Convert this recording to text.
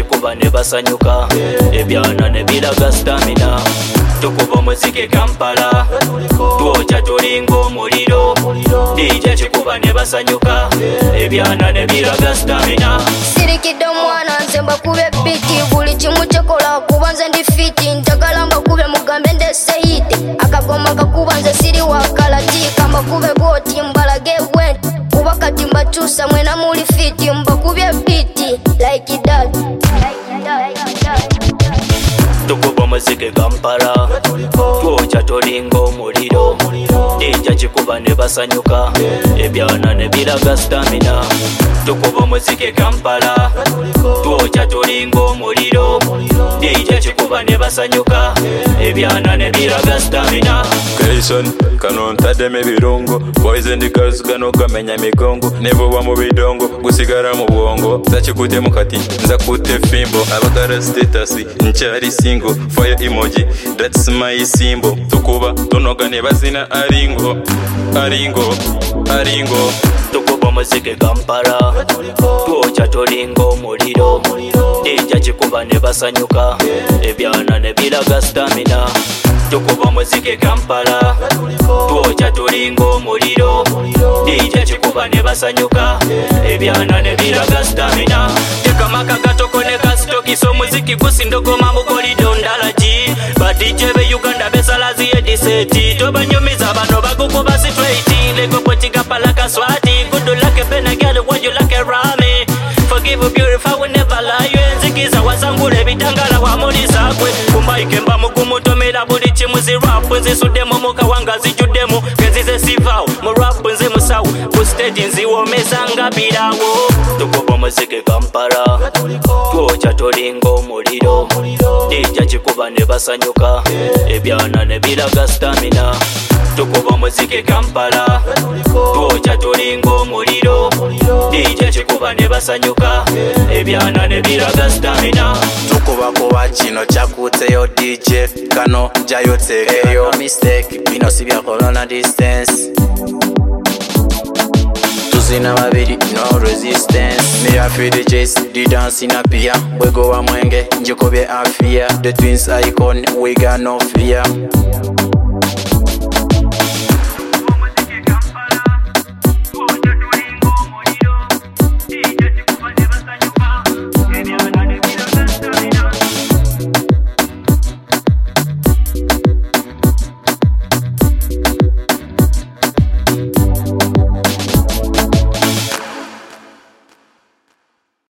chikuba ne basanyuka ebyana ne biraga stamina tukuba muziki Kampala twocha tulinga omuliro DJ chikuba ne basanyuka ebyana ne biraga stamina sirikidde omwana nze mbakube biti buli kimu kyekola kuba nze ndi fiti njagala mbakube mugambe ndese hiti akagoma kakuba nze siri wakalati kambakube goti mbalage bwenti kuba kati mbakyusa mwena muli fiti mbakubye biti like that tukuba muziki Kampala twocha tulinga omuliro DJ chikuba ne basanyuka ebyana ne biraga stamina tukuba muziki Kampala twocha tulinga omuliro DJ chikuba ne basanyuka ebyana ne biraga stamina Creation kano ntademu ebirungo boys and girls gano gamenya migongo nebuba mu bidongo gusigara mu bwongo zakikute mu kati nza kute fimbo abagara status nkyali single fire emoji that's my symbol tukuba tunoga ne bazina aringo tukuba muziki Kampala twocha tulinga omuliro DJ chikuba ne basanyuka ebyana ne biraga stamina tukuba muziki Kampala twocha tulinga omuliro DJ chikuba ne basanyuka ebyana ne biraga stamina tekamaka gatoko ne kasitokiso muziki gusindogoma mukolido ndalaji ba DJ be Uganda besalazi ediseti tobanyumiza bano bagukuba straight lego pochiga palaka swati good luck bena girl when you like rami forgive beautiful will never lie enzikiza wasangule bitangala wa mulisa kwe kumbaike mba mugumutomera buli chimuzi rap nzisude momoka wanga zijudemu kezize sivao mu rap nze musawo ku stage nziwo mesanga birawo tukuba muziki Kampala twocha tulinga omuliro DJ chikuba ne basanyuka ebyana ne biraga stamina tukuba muziki Kampala twocha tulinga omuliro DJ chikuba ne basanyuka ebyana ne biraga stamina tukuba kuba kino kyakuteyo DJ kano jayotekeyo mistake bino sibya corona distance tuzina babiri no resistance me a feel the chase the dance in a pier we go a mwenge njikobye afia the twins icon we got no fear